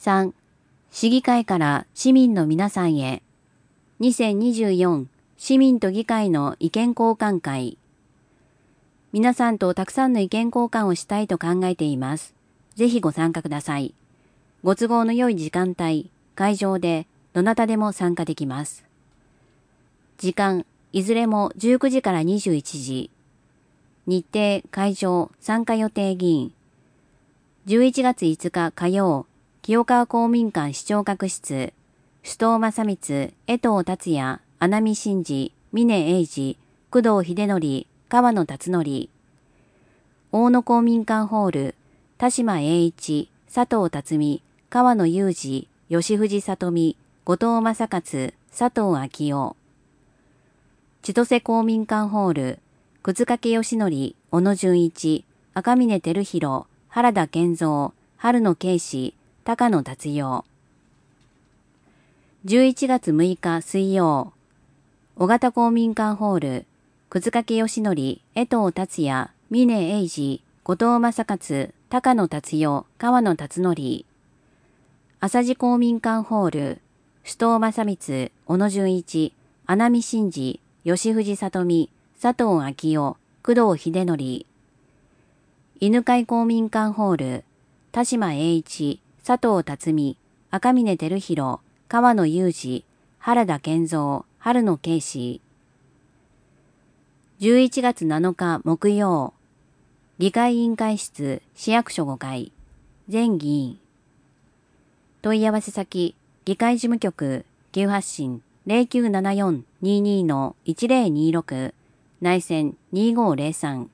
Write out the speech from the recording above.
3、市議会から市民の皆さんへ。2024市民と議会の意見交換会。皆さんとたくさんの意見交換をしたいと考えています。ぜひご参加ください。ご都合の良い時間帯、会場でどなたでも参加できます。時間、いずれも19時から21時。日程、会場、参加予定議員。11月5日火曜、清川公民館市長閣室。首藤正光、江藤達也、穴見真治、峰英二、工藤秀則、川野達則。大野公民館ホール、田島栄一、佐藤辰巳、川野裕二、吉藤里美、後藤正勝、佐藤昭夫。千歳公民館ホール、葛掛義則、小野純一、赤嶺照弘、原田健三、春野圭司、高野達代。11月6日水曜、小型公民館ホール、葛掛義則、江藤達也、峰英二、後藤正勝、高野達代、川野達則。朝地公民館ホール、首藤正光、小野純一、穴見真治、吉藤里美、佐藤昭夫、工藤秀則。犬飼公民館ホール、田島栄一、佐藤辰巳、赤嶺照弘、川野裕二、原田健三、春野圭司。11月7日木曜、議会委員会室、市役所5階、全議員。問い合わせ先、議会事務局、急発進 0974-22-1026、内線2503。